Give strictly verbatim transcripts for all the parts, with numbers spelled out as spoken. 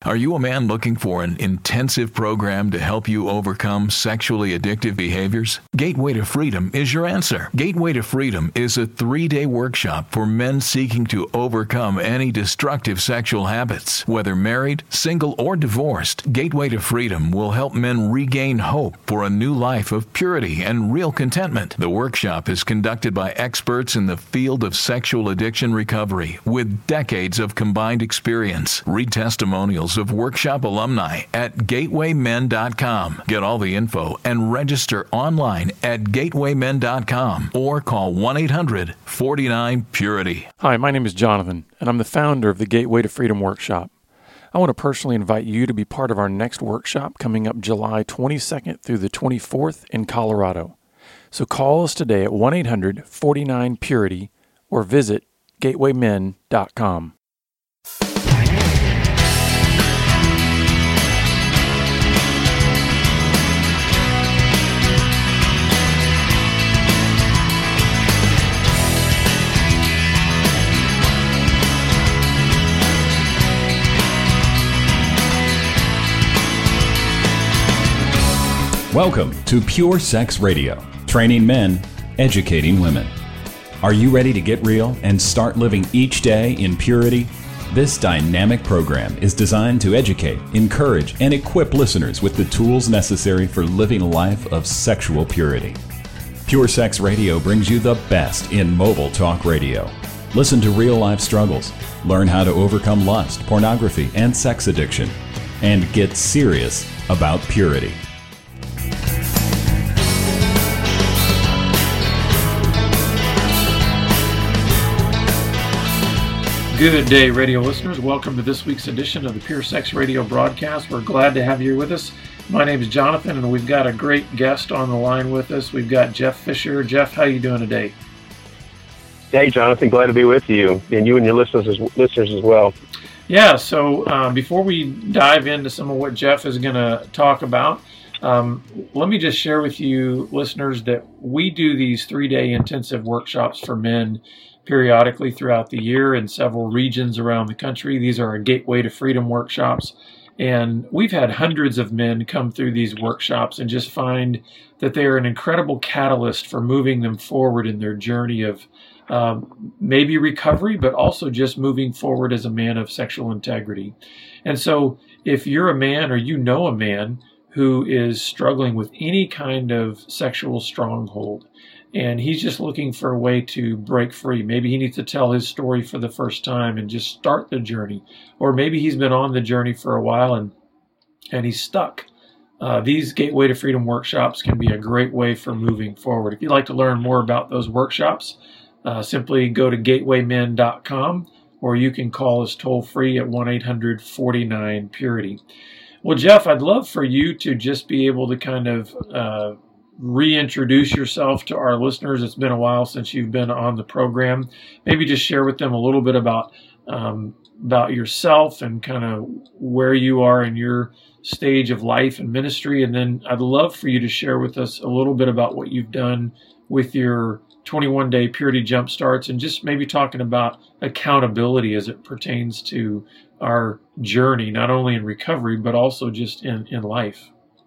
Are you a man looking for an intensive program to help you overcome sexually addictive behaviors? Gateway to Freedom is your answer. Gateway to Freedom is a three-day workshop for men seeking to overcome any destructive sexual habits. Whether married, single, or divorced, Gateway to Freedom will help men regain hope for a new life of purity and real contentment. The workshop is conducted by experts in the field of sexual addiction recovery with decades of combined experience. Read testimonials of workshop alumni at gateway men dot com. Get all the info and register online at gateway men dot com or call one eight hundred forty-nine purity. Hi, my name is Jonathan, and I'm the founder of the Gateway to Freedom Workshop. I want to personally invite you to be part of our next workshop coming up July twenty-second through the twenty-fourth in Colorado. So call us today at one eight hundred forty-nine purity or visit gateway men dot com. Welcome to Pure Sex Radio, training men, educating women. Are you ready to get real and start living each day in purity? This dynamic program is designed to educate, encourage, and equip listeners with the tools necessary for living a life of sexual purity. Pure Sex Radio brings you the best in mobile talk radio. Listen to real-life struggles, learn how to overcome lust, pornography, and sex addiction, and get serious about purity. Good day, radio listeners. Welcome to this week's edition of the Pure Sex Radio broadcast. We're glad to have you with us. My name is Jonathan, and we've got a great guest on the line with us. We've got Jeff Fisher. Jeff, how are you doing today? Hey, Jonathan. Glad to be with you, and you and your listeners as, listeners as well. Yeah, so uh, before we dive into some of what Jeff is going to talk about, um, let me just share with you, listeners, that we do these three-day intensive workshops for men periodically throughout the year in several regions around the country. These are our Gateway to Freedom workshops. And we've had hundreds of men come through these workshops and just find that they're an incredible catalyst for moving them forward in their journey of um, maybe recovery, but also just moving forward as a man of sexual integrity. And so if you're a man or you know a man who is struggling with any kind of sexual stronghold, and he's just looking for a way to break free. Maybe he needs to tell his story for the first time and just start the journey. Or maybe he's been on the journey for a while and and he's stuck. Uh, these Gateway to Freedom workshops can be a great way for moving forward. If you'd like to learn more about those workshops, uh, simply go to gateway men dot com, or you can call us toll free at one eight hundred forty-nine purity. Well, Jeff, I'd love for you to just be able to kind of uh, reintroduce yourself to our listeners. It's been a while since you've been on the program. Maybe just share with them a little bit about um, about yourself and kind of where you are in your stage of life and ministry. And then I'd love for you to share with us a little bit about what you've done with your twenty-one day Purity Jump Starts, and just maybe talking about accountability as it pertains to our journey, not only in recovery, but also just in, in life.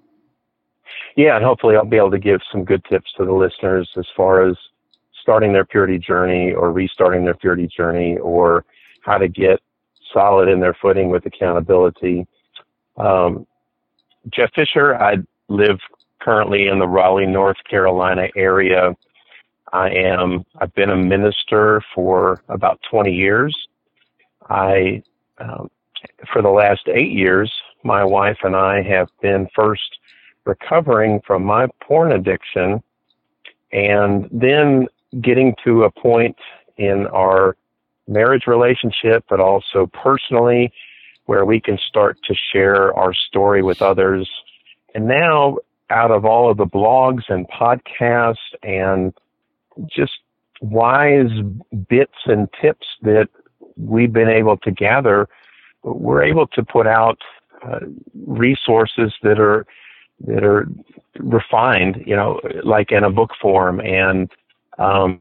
Yeah, and hopefully I'll be able to give some good tips to the listeners as far as starting their purity journey or restarting their purity journey, or how to get solid in their footing with accountability. Um, Jeff Fisher, I live currently in the Raleigh, North Carolina area. I am, I've been a minister for about twenty years. I, um, for the last eight years, my wife and I have been first recovering from my porn addiction, and then getting to a point in our marriage relationship, but also personally, where we can start to share our story with others. And now, out of all of the blogs and podcasts and just wise bits and tips that we've been able to gather, we're able to put out uh, resources that are that are refined, you know, like in a book form, and um,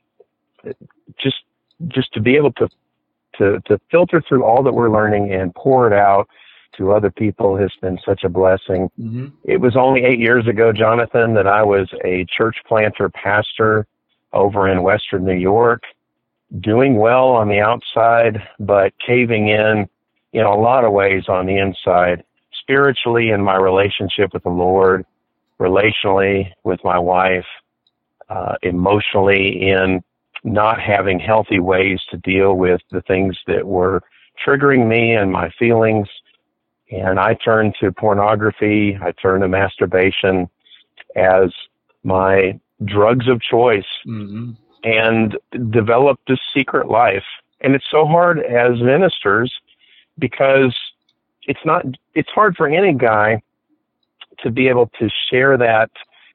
just just to be able to, to to filter through all that we're learning and pour it out to other people has been such a blessing. Mm-hmm. It was only eight years ago, Jonathan, that I was a church planter pastor over in Western New York, doing well on the outside, but caving in in a lot of ways on the inside, spiritually in my relationship with the Lord, relationally with my wife, uh, emotionally in not having healthy ways to deal with the things that were triggering me and my feelings. And I turned to pornography, I turned to masturbation as my drugs of choice, mm-hmm. and developed this secret life. And it's so hard as ministers because it's not, it's hard for any guy to be able to share that,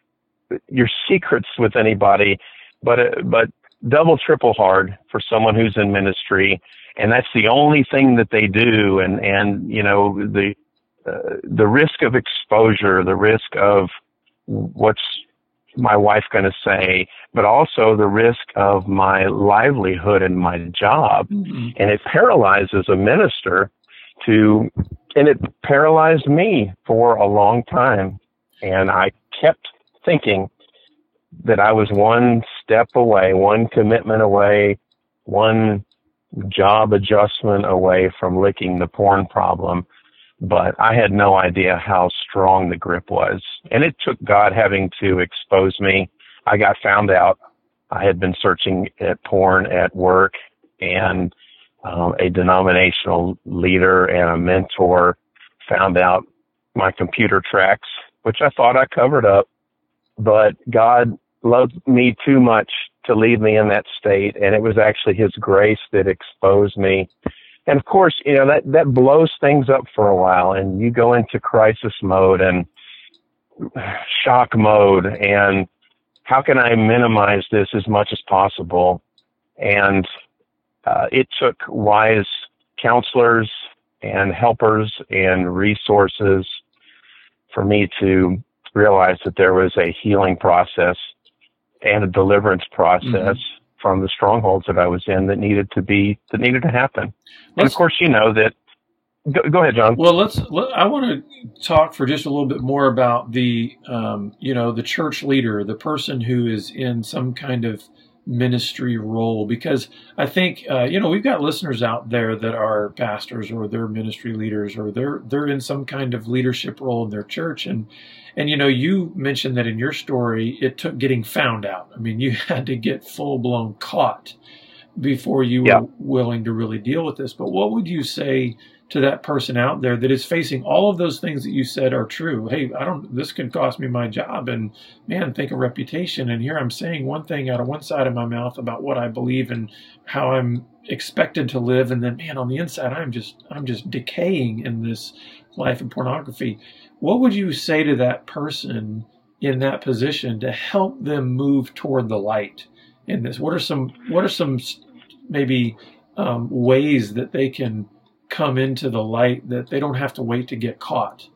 your secrets with anybody, but, uh, but double, triple hard for someone who's in ministry. And that's the only thing that they do. And, and, you know, the, uh, the risk of exposure, the risk of what's my wife going to say, but also the risk of my livelihood and my job. Mm-hmm. And it paralyzes a minister to, and it paralyzed me for a long time. And I kept thinking that I was one step away, one commitment away, one job adjustment away from licking the porn problem. But I had no idea how strong the grip was. And it took God having to expose me. I got found out. I had been searching at porn at work, and um, a denominational leader and a mentor found out my computer tracks, which I thought I covered up. But God loved me too much to leave me in that state, and it was actually His grace that exposed me. And of course, you know, that, that blows things up for a while, and you go into crisis mode and shock mode, and how can I minimize this as much as possible? And uh, it took wise counselors and helpers and resources for me to realize that there was a healing process and a deliverance process mm-hmm. from the strongholds that I was in that needed to be, that needed to happen. Let's, and of course, you know that, go, go ahead, John. Well, let's, let, I want to talk for just a little bit more about the, um, you know, the church leader, the person who is in some kind of ministry role, because I think, uh, you know, we've got listeners out there that are pastors or they're ministry leaders or they're, they're in some kind of leadership role in their church. And, and, you know, you mentioned that in your story, it took getting found out. I mean, you had to get full blown caught before you yeah. were willing to really deal with this. But what would you say to that person out there that is facing all of those things that you said are true? Hey, I don't, this could cost me my job, and man, think of reputation. And here I'm saying one thing out of one side of my mouth about what I believe and how I'm expected to live. And then, man, on the inside, I'm just, I'm just decaying in this life of pornography. What would you say to that person in that position to help them move toward the light in this? What are some, what are some maybe um, ways that they can come into the light, that they don't have to wait to get caught?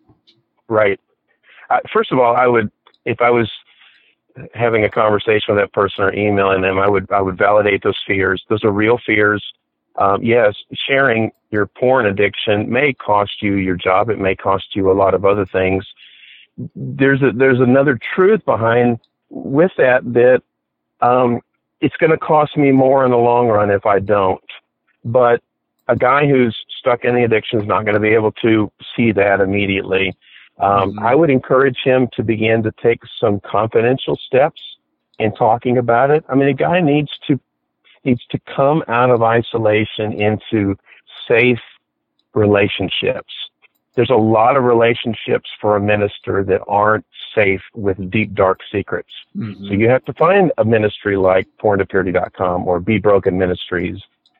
Right. Uh, first of all, I would, if I was having a conversation with that person or emailing them, I would, I would validate those fears. Those are real fears. Um, yes, sharing your porn addiction may cost you your job. It may cost you a lot of other things. There's a, there's another truth behind with that, that, um, it's going to cost me more in the long run if I don't. But a guy who's stuck in the addiction is not going to be able to see that immediately. Um, mm-hmm. I would encourage him to begin to take some confidential steps in talking about it. I mean, a guy needs to needs to come out of isolation into safe relationships. There's a lot of relationships for a minister that aren't safe with deep, dark secrets. Mm-hmm. So you have to find a ministry like porn to purity dot com or Be Broken Ministries,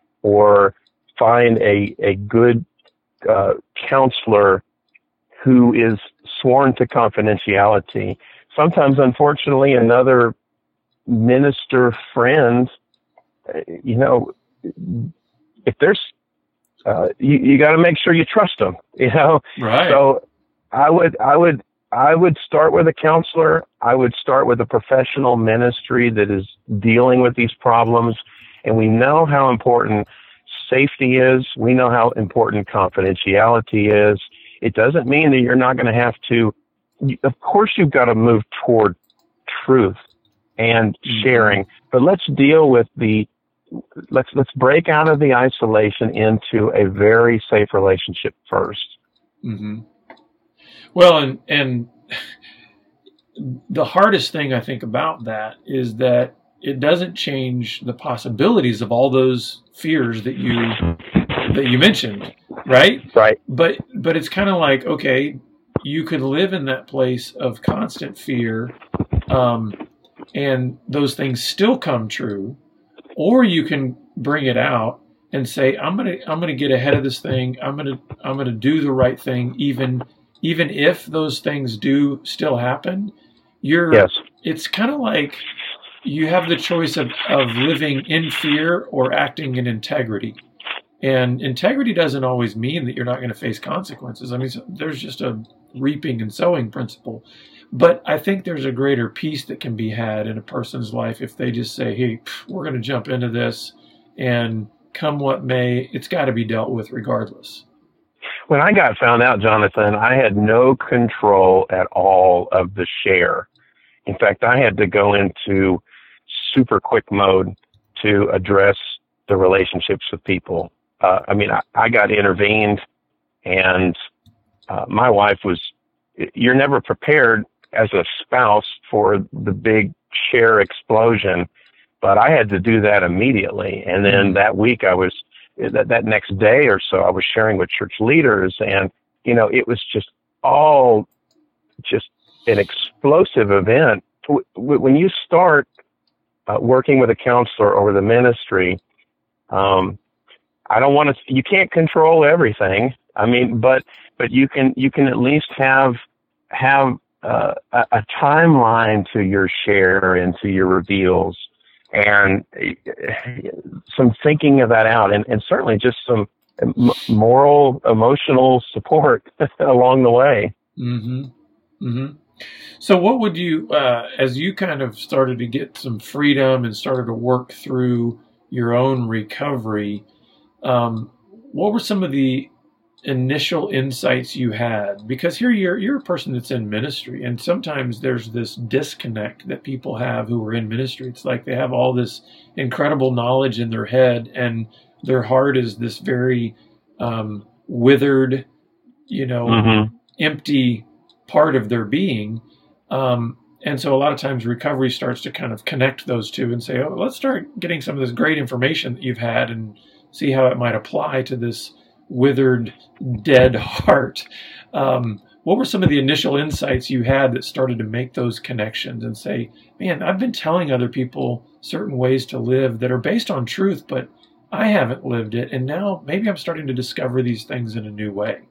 or find a, a good uh, counselor who is sworn to confidentiality. Sometimes, unfortunately, another minister friend, you know, if there's, uh, you, you got to make sure you trust them, you know? Right. So I would, I would, I would start with a counselor. I would start with a professional ministry that is dealing with these problems. And we know how important safety is. We know how important confidentiality is. It doesn't mean that you're not going to have to, of course you've got to move toward truth and sharing, but let's deal with the, let's, let's break out of the isolation into a very safe relationship first. Mm-hmm. Well, and, and the hardest thing I think about that is that it doesn't change the possibilities of all those fears that you, that you mentioned, right? Right. But, but it's kind of like, okay, you could live in that place of constant fear, um, and those things still come true, or you can bring it out and say, I'm going to, I'm going to get ahead of this thing. I'm going to, I'm going to do the right thing. Even, even if those things do still happen, you're, yes. It's kind of like you have the choice of, of living in fear or acting in integrity. And integrity doesn't always mean that you're not going to face consequences. I mean, there's just a reaping and sowing principle. But I think there's a greater peace that can be had in a person's life if they just say, hey, we're going to jump into this, and come what may, it's got to be dealt with regardless. When I got found out, Jonathan, I had no control at all of the share. In fact, I had to go into super quick mode to address the relationships with people. Uh, I mean, I, I got intervened, and uh, my wife was, you're never prepared as a spouse for the big share explosion, but I had to do that immediately. And then that week I was, that, that next day or so, I was sharing with church leaders, and, you know, it was just all just an explosive event. When you start uh, working with a counselor or with a ministry, um, I don't want to, you can't control everything. I mean, but, but you can, you can at least have, have uh, a, a timeline to your share and to your reveals, and some thinking of that out, and, and certainly just some moral, emotional support along the way. Mm-hmm. Mm-hmm. So what would you, uh, as you kind of started to get some freedom and started to work through your own recovery, um, what were some of the initial insights you had? Because here you're you're a person that's in ministry, and sometimes there's this disconnect that people have who are in ministry. It's like they have all this incredible knowledge in their head, and their heart is this very um, withered, you know, mm-hmm. empty part of their being. Um, and so a lot of times recovery starts to kind of connect those two and say, oh, let's start getting some of this great information that you've had and see how it might apply to this withered, dead heart. Um, what were some of the initial insights you had that started to make those connections and say, man, I've been telling other people certain ways to live that are based on truth, but I haven't lived it. And now maybe I'm starting to discover these things in a new way.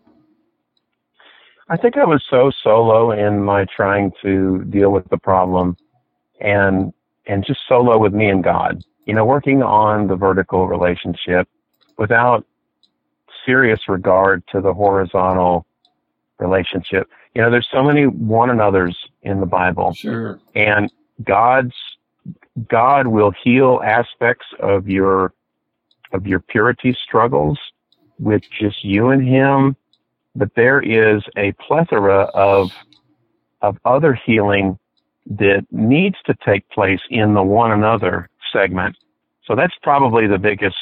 I think I was so solo in my trying to deal with the problem, and, and just solo with me and God, you know, working on the vertical relationship without serious regard to the horizontal relationship. You know, there's so many one another's in the Bible. Sure. And God's, God will heal aspects of your, of your purity struggles with just you and Him. But there is a plethora of, of other healing that needs to take place in the one another segment. So that's probably the biggest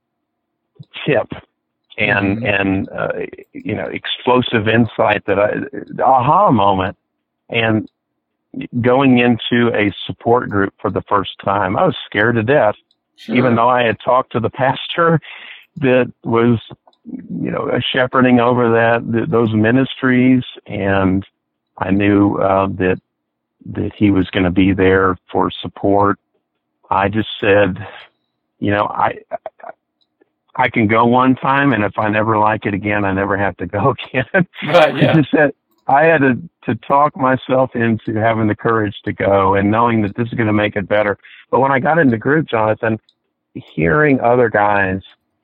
tip and, mm-hmm. and, uh, you know, explosive insight that I, the aha moment. And going into a support group for the first time, I was scared to death, sure. even though I had talked to the pastor that was, you know, shepherding over that, th- those ministries. And I knew, uh, that, that he was going to be there for support. I just said, you know, I, I can go one time, and if I never like it again, I never have to go again. Right, yeah. I just said, I had to, to talk myself into having the courage to go and knowing that this is going to make it better. But when I got in the group, Jonathan, hearing other guys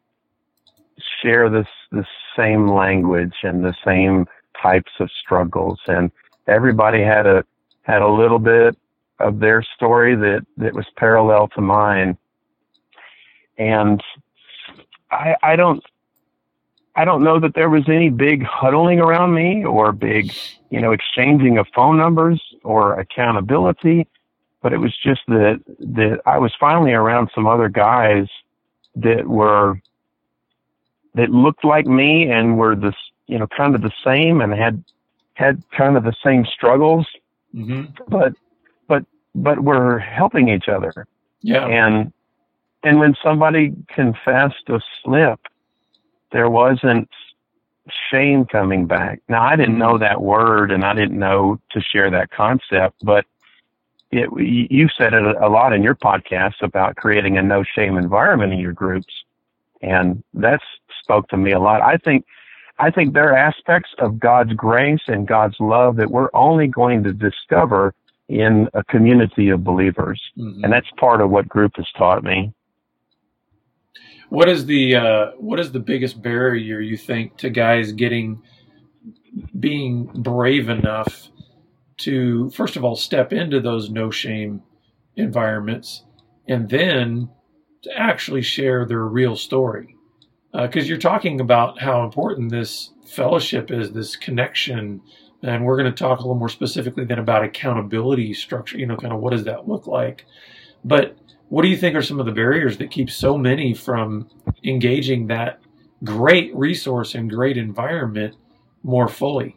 share this, the same language and the same types of struggles, and everybody had a, had a little bit of their story that, that was parallel to mine. And I, I don't, I don't know that there was any big huddling around me or big, you know, exchanging of phone numbers or accountability, but it was just that, that I was finally around some other guys that were, that looked like me and were this, you know, kind of the same and had, had kind of the same struggles, mm-hmm. but, but, but were helping each other. Yeah. And, and when somebody confessed a slip, there wasn't shame coming back. Now, I didn't know that word and I didn't know to share that concept, but it, you said it a lot in your podcast about creating a no shame environment in your groups. And that's spoke to me a lot. I think, I think there are aspects of God's grace and God's love that we're only going to discover in a community of believers. Mm-hmm. And that's part of what group has taught me. What is the uh, what is the biggest barrier you think to guys getting being brave enough to, first of all, step into those no shame environments, and then to actually share their real story? Because uh, you're talking about how important this fellowship is, this connection, and we're going to talk a little more specifically then about accountability structure. You know, kind of what does that look like? But what do you think are some of the barriers that keep so many from engaging that great resource and great environment more fully?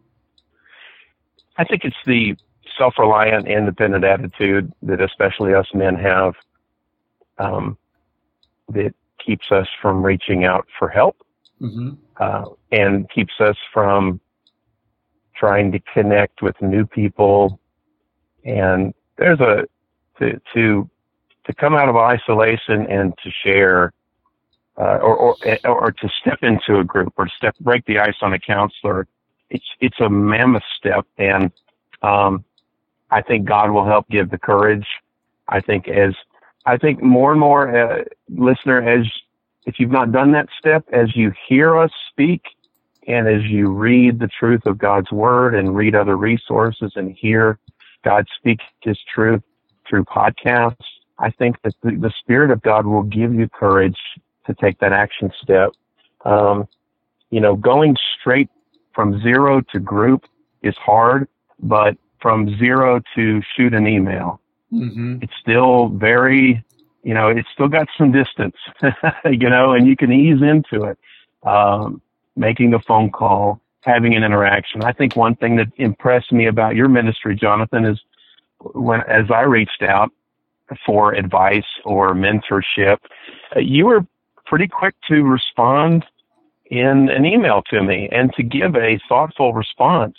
I think it's the self-reliant, independent attitude that especially us men have um, that keeps us from reaching out for help, mm-hmm. uh, and keeps us from trying to connect with new people. And there's a, to, to, to come out of isolation and to share, uh, or, or, or to step into a group or step, break the ice on a counselor. It's, it's a mammoth step. And, um, I think God will help give the courage. I think as, I think more and more, uh, listener, as if you've not done that step, as you hear us speak and as you read the truth of God's word and read other resources and hear God speak his truth through podcasts, I think that the, the Spirit of God will give you courage to take that action step. Um, you know, going straight from zero to group is hard, but from zero to shoot an email, mm-hmm. it's still very, you know, it's still got some distance, you know, and you can ease into it. Um, making a phone call, having an interaction. I think one thing that impressed me about your ministry, Jonathan, is when, as I reached out for advice or mentorship, uh, you were pretty quick to respond in an email to me and to give a thoughtful response.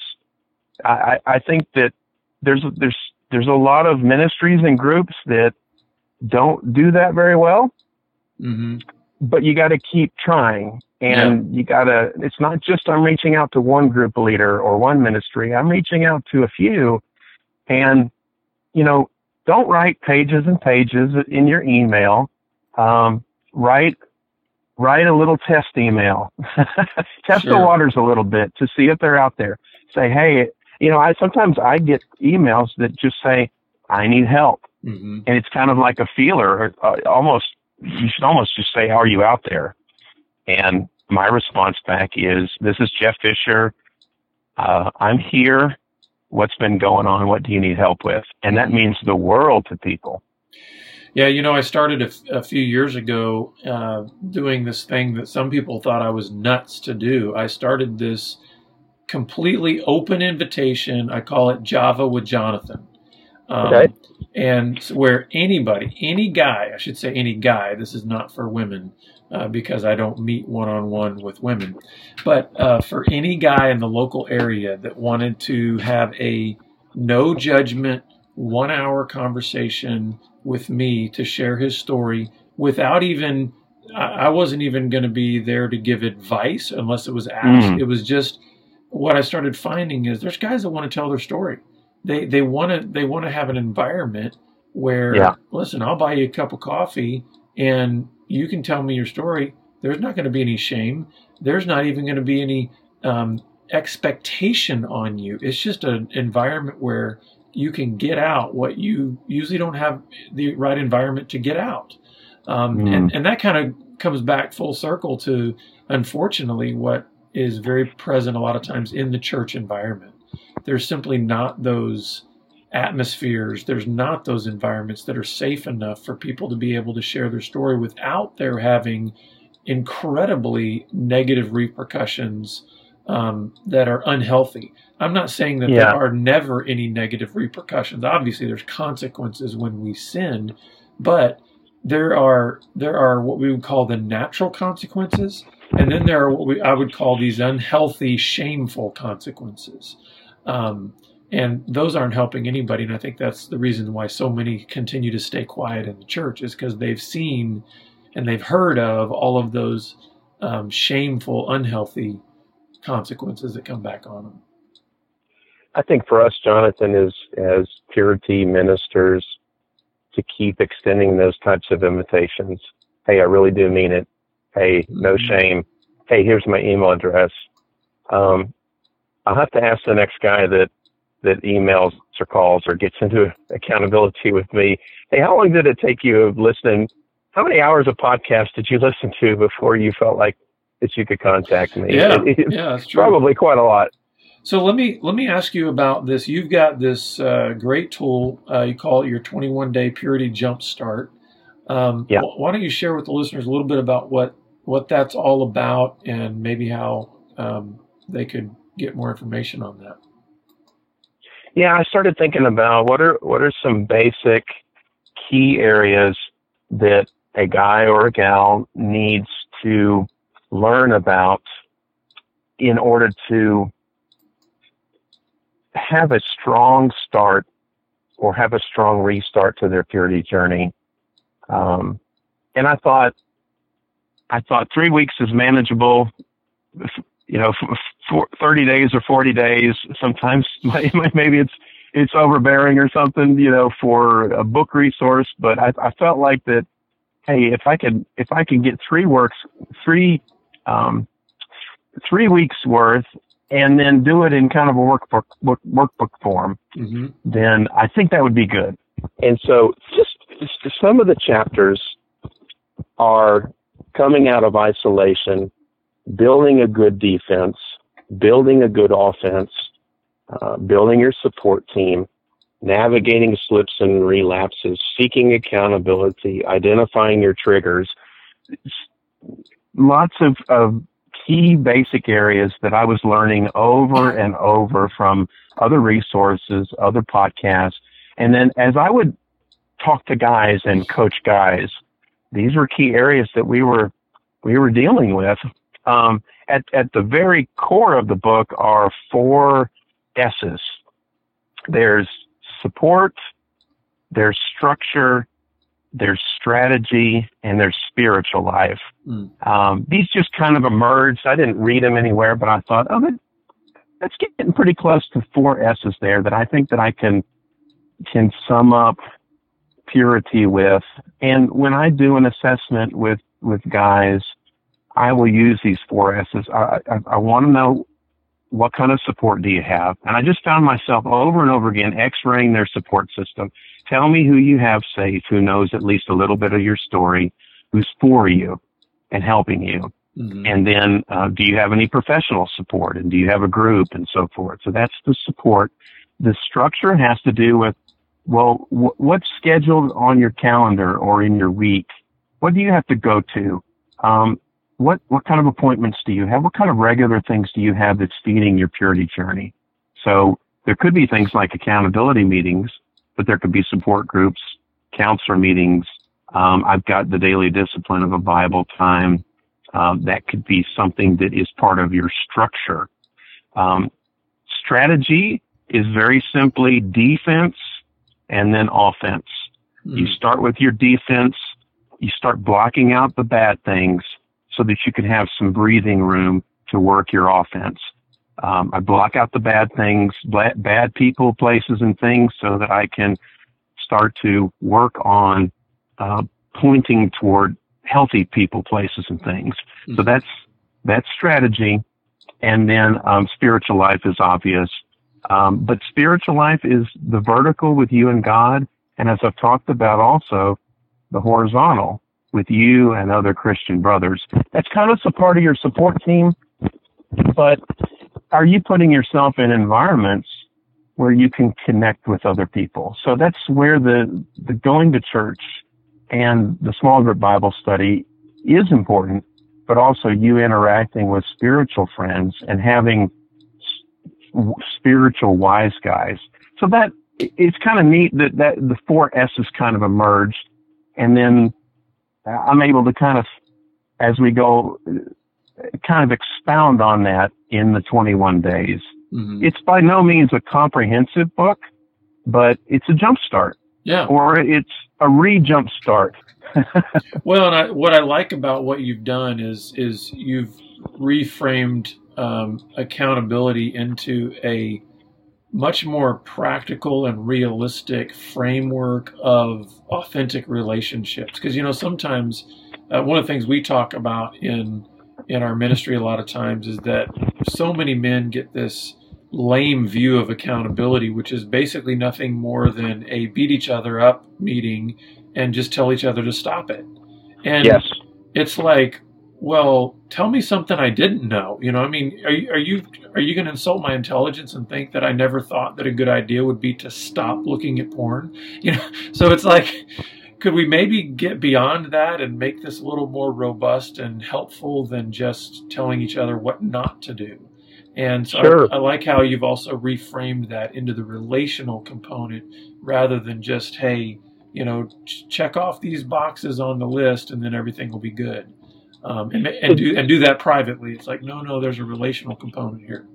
I, I think that there's, there's, there's a lot of ministries and groups that don't do that very well, mm-hmm. but you got to keep trying. And yeah. you got to, it's not just I'm reaching out to one group leader or one ministry. I'm reaching out to a few. And, you know, don't write pages and pages in your email. Um, write, write a little test email. Test sure. the waters a little bit to see if they're out there. Say, hey, you know, I sometimes I get emails that just say, I need help. Mm-hmm. And it's kind of like a feeler, or uh, almost, you should almost just say, are you out there? And my response back is, this is Jeff Fisher. Uh, I'm here. What's been going on? What do you need help with? And that means the world to people. Yeah, you know, I started a, f- a few years ago uh, doing this thing that some people thought I was nuts to do. I started this completely open invitation. I call it Java with Jonathan. Um, okay. And where anybody, any guy, I should say any guy, this is not for women uh, because I don't meet one-on-one with women, but uh, for any guy in the local area that wanted to have a no judgment, one hour conversation with me to share his story without even, I wasn't even going to be there to give advice unless it was asked. Mm. It was just, what I started finding is there's guys that want to tell their story. They they want to they want to have an environment where, yeah. listen, I'll buy you a cup of coffee and you can tell me your story. There's not going to be any shame. There's not even going to be any um, expectation on you. It's just an environment where you can get out what you usually don't have the right environment to get out. Um, Mm. and, and that kind of comes back full circle to, unfortunately, what is very present a lot of times in the church environment. There's simply not those atmospheres. There's not those environments that are safe enough for people to be able to share their story without there having incredibly negative repercussions um, that are unhealthy. I'm not saying that Yeah. there are never any negative repercussions. Obviously, there's consequences when we sin, but there are there are what we would call the natural consequences, and then there are what we, I would call these unhealthy, shameful consequences. Um, and those aren't helping anybody. And I think that's the reason why so many continue to stay quiet in the church, is because they've seen and they've heard of all of those um, shameful, unhealthy consequences that come back on them. I think for us, Jonathan, is as purity ministers, to keep extending those types of invitations. Hey, I really do mean it. Hey, no Mm-hmm. shame. Hey, here's my email address. Um, I'll have to ask the next guy that, that emails or calls or gets into accountability with me. Hey, how long did it take you listening? How many hours of podcast did you listen to before you felt like that you could contact me? Yeah, It- it's yeah, that's true. probably quite a lot. So let me let me ask you about this. You've got this uh, great tool. Uh, you call it your twenty-one day Purity Jumpstart. Um, Yeah. wh- Why don't you share with the listeners a little bit about what what that's all about, and maybe how um, they could get more information on that? Yeah, I started thinking about what are what are some basic key areas that a guy or a gal needs to learn about in order to have a strong start or have a strong restart to their purity journey. Um, and I thought, I thought three weeks is manageable. You know, for thirty days or forty days. Sometimes maybe it's it's overbearing or something. You know, for a book resource. But I, I felt like that. Hey, if I could, if I can get three works, three, um, three weeks worth, and then do it in kind of a workbook work, workbook form, Mm-hmm. then I think that would be good. And so, just, just some of the chapters are coming out of isolation, building a good defense, building a good offense, uh, building your support team, navigating slips and relapses, seeking accountability, identifying your triggers. Lots of, of key basic areas that I was learning over and over from other resources, other podcasts. And then as I would talk to guys and coach guys, these were key areas that we were we were dealing with. Um, at, at the very core of the book are four S's. There's support, there's structure, there's strategy, and there's spiritual life. Mm. Um, these just kind of emerged. I didn't read them anywhere, but I thought, oh, that, that's getting pretty close to four S's there that I think that I can can sum up purity with. And when I do an assessment with, with guys, I will use these four S's. I, I, I want to know, what kind of support do you have? And I just found myself over and over again x-raying their support system. Tell me who you have safe, who knows at least a little bit of your story, who's for you and helping you. Mm-hmm. And then, uh, do you have any professional support? And do you have a group and so forth? So that's the support. The structure has to do with, well, w- what's scheduled on your calendar or in your week? What do you have to go to? Um, what, what kind of appointments do you have? What kind of regular things do you have that's feeding your purity journey? So there could be things like accountability meetings, but there could be support groups, counselor meetings. Um, I've got the daily discipline of a Bible time. Um, that could be something that is part of your structure. Um, strategy is very simply defense and then offense. Mm. You start with your defense. You start blocking out the bad things so that you can have some breathing room to work your offense. Um, I block out the bad things, bad, bad people, places, and things so that I can start to work on uh, pointing toward healthy people, places, and things. Mm-hmm. So that's that's strategy. And then um, spiritual life is obvious. Um, but spiritual life is the vertical with you and God. And as I've talked about also, the horizontal with you and other Christian brothers. That's kind of a part of your support team, but are you putting yourself in environments where you can connect with other people? So that's where the, the going to church and the small group Bible study is important, but also you interacting with spiritual friends and having s- spiritual wise guys. So that it's kind of neat that, that the four S's kind of emerged, and then I'm able to kind of, as we go, kind of expound on that in the twenty-one days. Mm-hmm. It's by no means a comprehensive book, but it's a jump start. Yeah. Or it's a re-jump start. Well, and I, what I like about what you've done is is you've reframed um, accountability into a much more practical and realistic framework of authentic relationships. Because, you know, sometimes uh, one of the things we talk about in in our ministry a lot of times is that so many men get this lame view of accountability, which is basically nothing more than a beat each other up meeting and just tell each other to stop it. And yes. It's like, well, tell me something I didn't know. You know, I mean, are you are you are you going to insult my intelligence and think that I never thought that a good idea would be to stop looking at porn? You know, so it's like, could we maybe get beyond that and make this a little more robust and helpful than just telling each other what not to do? And so sure. I, I like how you've also reframed that into the relational component rather than just, hey, you know, ch- check off these boxes on the list and then everything will be good. Um, and, and do and do that privately. It's like, no, no, there's a relational component here.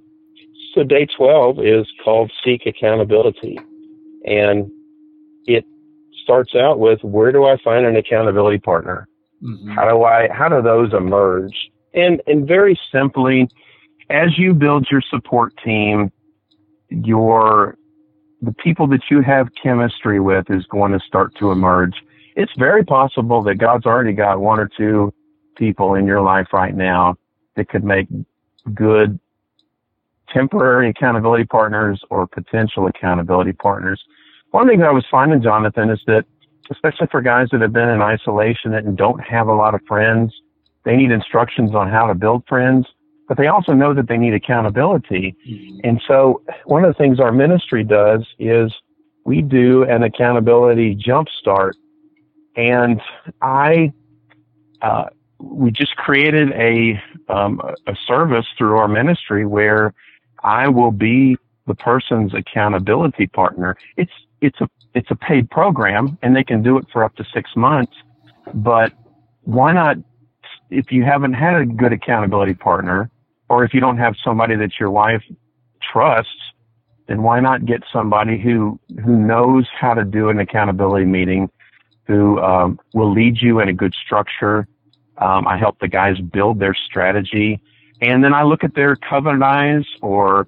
So day twelve is called Seek Accountability. And it starts out with, where do I find an accountability partner? Mm-hmm. How do I, how do those emerge? And, and very simply, as you build your support team, your, the people that you have chemistry with is going to start to emerge. It's very possible that God's already got one or two people in your life right now that could make good temporary accountability partners or potential accountability partners. One thing that I was finding, Jonathan, is that especially for guys that have been in isolation and don't have a lot of friends, they need instructions on how to build friends, but they also know that they need accountability. Mm-hmm. And so one of the things our ministry does is we do an accountability jumpstart. And I, uh, we just created a, um, a service through our ministry where I will be the person's accountability partner. It's, it's a, it's a paid program and they can do it for up to six months, but why not, if you haven't had a good accountability partner, or if you don't have somebody that your wife trusts, then why not get somebody who, who knows how to do an accountability meeting, who um, will lead you in a good structure. Um, I help the guys build their strategy. And then I look at their Covenant Eyes or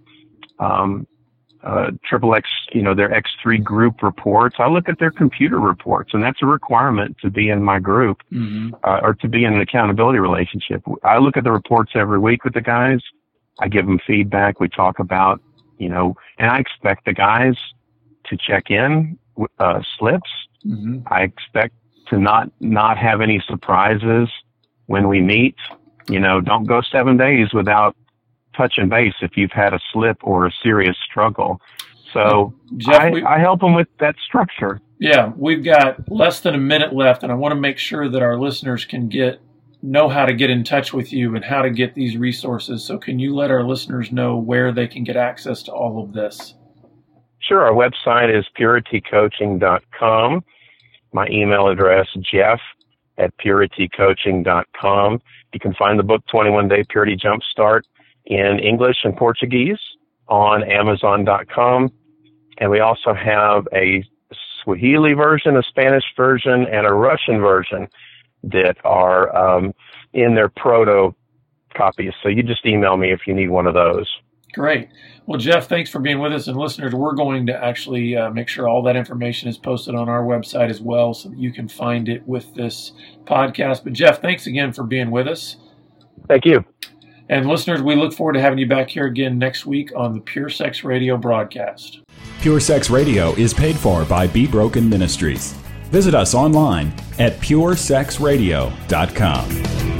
um, uh, Triple X, you know, their X three group reports. I look at their computer reports, and that's a requirement to be in my group, mm-hmm. uh, or to be in an accountability relationship. I look at the reports every week with the guys. I give them feedback. We talk about, you know, and I expect the guys to check in uh, slips. Mm-hmm. I expect to not, not have any surprises when we meet. You know, don't go seven days without touching base if you've had a slip or a serious struggle. So Jeff, I, we, I help them with that structure. Yeah, we've got less than a minute left, and I want to make sure that our listeners can get know how to get in touch with you and how to get these resources. So can you let our listeners know where they can get access to all of this? Sure. Our website is purity coaching dot com. My email address, Jeff at purity coaching dot com. You can find the book twenty-one day Purity Jumpstart in English and Portuguese on amazon dot com. And we also have a Swahili version, a Spanish version, and a Russian version that are um, in their proto copies. So you just email me if you need one of those. Great. Well, Jeff, thanks for being with us. And listeners, we're going to actually uh, make sure all that information is posted on our website as well so that you can find it with this podcast. But Jeff, thanks again for being with us. Thank you. And listeners, we look forward to having you back here again next week on the Pure Sex Radio broadcast. Pure Sex Radio is paid for by Be Broken Ministries. Visit us online at pure sex radio dot com.